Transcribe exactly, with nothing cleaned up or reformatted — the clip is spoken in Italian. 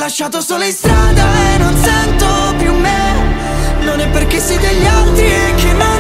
lasciato solo in strada e non sento più me. Non è perché sei degli altri e che non